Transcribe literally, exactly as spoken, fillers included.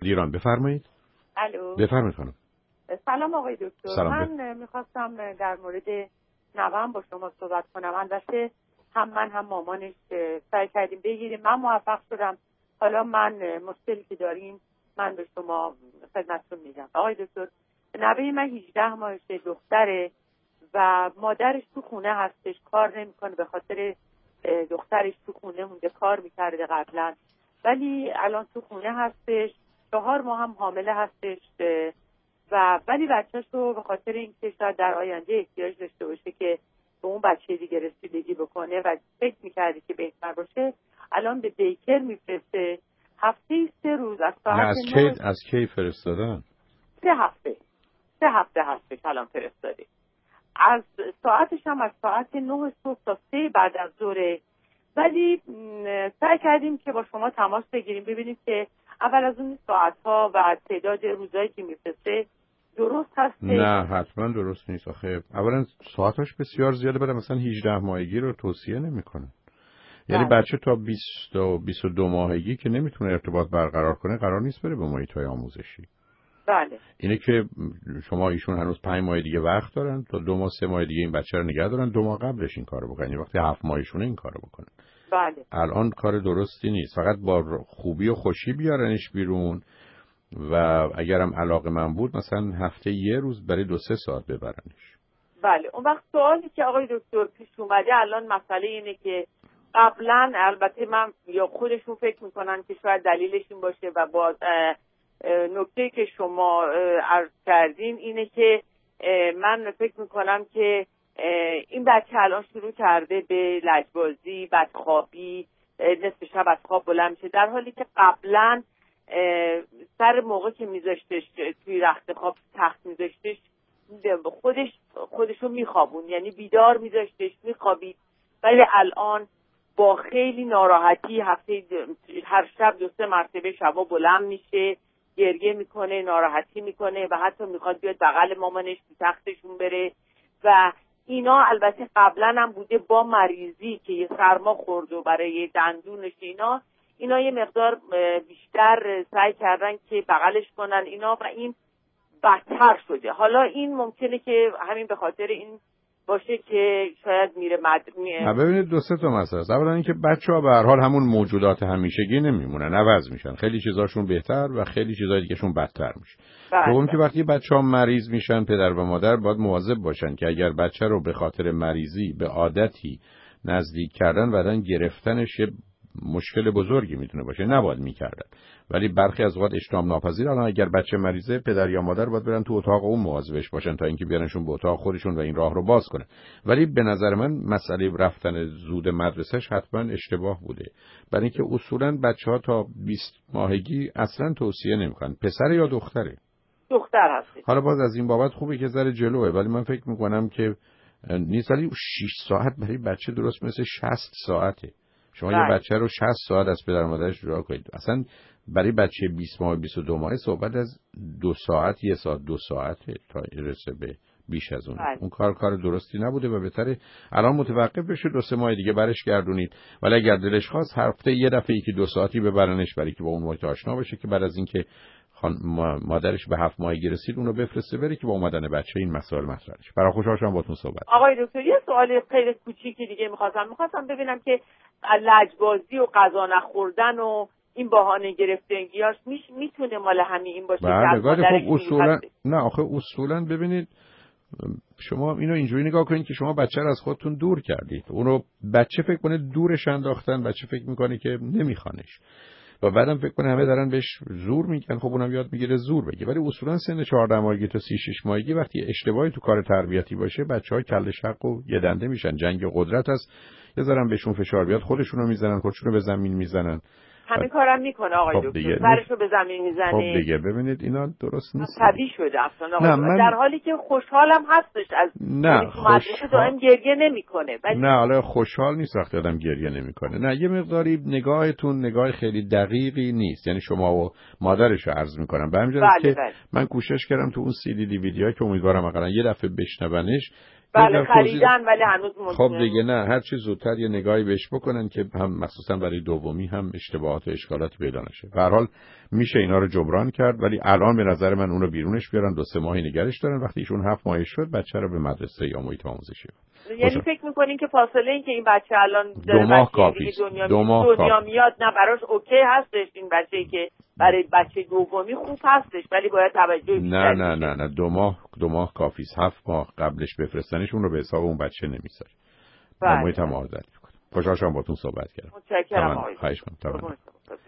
ایران. بفرمایید. الو. بفرمایید خانم. سلام آقای دکتر. سلام. من میخواستم در مورد نوام با شما صحبت کنم. البته هم من هم مامانش سعی کردیم بگیریم، من موفق شدم. حالا من مشکلی که داریم من به شما خدمتتون میگم. آقای دکتر، نوه من هجده ماهشه، دختره و مادرش تو خونه هستش، کار نمیکنه به خاطر دخترش تو خونه مونده، کار میکرده قبلا ولی الان تو خونه هستش، چهار ماه هم حامله هستش و ولی بچه‌ش رو به خاطر اینکه شاید در آینده احتیاج داشته باشه که به اون بچه دیگه رسیدگی بکنه و فکر میکرده که بهتر باشه الان به دیکر میفرسته. هفته سه روز از ساعت از کی از کی فرستادن؟ سه هفته سه هفته هستش الان فرستاده. از ساعتش هم از ساعت نه صبح تا سه بعد از ظهر. ولی سعی کردیم که با شما تماس بگیریم ببینیم که اول از اون ساعت‌ها و تعداد روزایی که میفرسته درست هست. نه حتما درست نیست. آخه اولا ساعتاش بسیار زیاده، بعد مثلا هجده ماهگی رو توصیه نمی‌کنه. یعنی بله. بچه تا بیست و بیست و دو ماهگی که نمیتونه ارتباط برقرار کنه قرار نیست بره به محیط‌های آموزشی. بله. اینه که شما ایشون هنوز پنج ماه دیگه وقت دارن تا دو ماه سه ماه دیگه این بچه رو نگه دارن، دو ماه قبلش این کارو بکنن. یعنی وقتی هفت ماهشونه این کارو بکنن. بله. الان کار درستی نیست. فقط با خوبی و خوشی بیارنش بیرون و اگرم علاقه من بود مثلا هفته یه روز برای دو سه ساعت ببرنش. بله. اون وقت سوالی که آقای دکتر پیش اومده الان مسئله اینه که قبلا البته من یا خودشون فکر میکنن که شاید دلیلش این باشه و باز نکته که شما عرض کردین اینه که من فکر میکنم که این بچه الان شروع کرده به لجبازی، بدخوابی، نصف شب از خواب بلند میشه، در حالی که قبلا سر موقع که میذاشتش توی رخت خواب تخت میذاشتش خودش خودشو میخوابون، یعنی بیدار میذاشتش میخوابید. ولی الان با خیلی ناراحتی هفته هر شب دو سه مرتبه شبا بلند میشه، گریه میکنه، ناراحتی میکنه و حتی میخواد بیاد بغل مامانش تو تختشون بره و اینا البته قبلا هم بوده با مریضی که یه سرما خورد و برای دندونش اینا اینا یه مقدار بیشتر سعی کردن که بغلش کنن اینا و این بدتر شده. حالا این ممکنه که همین به خاطر این باشه که شاید میره مد میره. ببینید دو سه تا مسئله است. اولا اینکه بچه‌ها به هر حال همون موجودات همیشگی نمیمونن، عوض میشن. خیلی چیزاشون بهتر و خیلی چیزای دیگه‌شون بدتر میشه. دوم که وقتی بچه‌ها مریض میشن پدر و مادر باید مواظب باشن که اگر بچه رو به خاطر مریضی به عادتی نزدیک کردن بعدن گرفتنش یه مشکل بزرگی میتونه باشه، نباید میکردن. ولی برخی از اوقات اجتناب ناپذیر الان اگر بچه مریضه پدر یا مادر باید برن تو اتاق اون مواظبش باشن تا اینکه بیارنشون به اتاق خودشون و این راه رو باز کنن. ولی به نظر من مسئله رفتن زود مدرسهش حتما اشتباه بوده، برای اینکه اصولا بچه‌ها تا بیست ماهگی اصلا توصیه نمیکنن. پسر یا دختره؟ دختر هست. حالا باز از این بابت خوبه که ذره جلوه، ولی من فکر میکنم که نیست. ولی شش ساعت برای بچه درست مثل شصت ساعته. شما بله. یه بچه رو شصت ساعت از پدر و مادرش جدا کنید. اصلا برای بچه بیست ماه بیست و دو ماه صحبت از دو ساعت یه ساعت دو ساعته تا رسه به بیش از اون. بله. اون کار کار درستی نبوده و بهتره الان متوقف بشه، دو سه ماه دیگه برش گردونید. ولی اگر دلش خواست هفته یه دفعه یکی دو ساعتی ببرنش برای که با اون محیط آشنا بشه که بعد از اینکه خان... مادرش به هفت ماهگی رسید اونو بفرسته بره که با اومدن بچه این مسائل مطرح شه. برای خوشحال شدم باهاتون صحبت. آقای دکتر یه سوال خیلی کوچیکی دیگه می‌خواستم می‌خواستم ببینم که لجبازی و غذا نخوردن و این بهانه گرفتگیاش میش میتونه مال همین این باشه بله، که از خب اصولا نه آخه اصولا ببینید شما اینو اینجوری نگاه کنید که شما بچه رو از خودتون دور کردید. اونو بچه فکر کنه دورش انداختن، بچه فکر میکنه که نمیخوانش و بعدم فکر کنه همه دارن بهش زور میگن. خب اونم یاد میگیره زور بگه. ولی اصولا سن چهارده ماهگی تا سی و شش ماهگی وقتی اشتباهی تو کار تربیتی باشه بچه‌ها کله شق و یه دنده میشن. جنگ قدرت است، یه ذره بهشون فشار بیاد خودشونو میزنن، خودشونو به زمین میزنن. همین کارم میکنه آقای خب دکتر، سرشو به زمین میزنه. خب دیگه ببینید اینا درست نیست. طبیعی شده اصلا آقای من... در حالی که خوشحالم هستش از نه خوشحال دائم گریه نمیکنه. ولی نه حالا خوشحال نیست وقتی آدم گریه نمیکنه. نه یه مقداری نگاهتون نگاه خیلی دقیقی نیست. یعنی شما و مادرشو عرض میکنم به همین جهت که بله. من کوشش کردم تو اون سی دی دی ویدیوهایی که امیدوارم مثلا یه دفعه بشنونش بله خریدن ولی هنوز خب دیگه نه، هر چی زودتر یه نگاهی بهش بکنن که هم مخصوصا برای دومی هم اشتباهات و اشکالات پیدا نشه. به هر حال میشه اینا رو جبران کرد، ولی الان به نظر من اون رو بیرونش بیارن، دو سه ماهی نگرش دارن، وقتی ایشون هفت ماهه شد بچه رو به مدرسه یا محیط آموزشی ببرن. یعنی فکر می‌کنین که فاصله این که این بچه الان دو ماه کافیه، دنیا, دو ماه دنیا کافی. میاد، نه براش اوکی هستش این بچه‌ای که برای بچه دومی خوب هستش، ولی باید توجه بیشتری نه نه نه نه دو ماه دو ماه کافی است. هفت ماه قبلش بفرستنش اون رو به حساب اون بچه نمیذاره. با محیط هم آزاد می‌کنه. خوشحال شدم باهاتون صحبت کردم. متشکرم آقای. خواهش می‌کنم.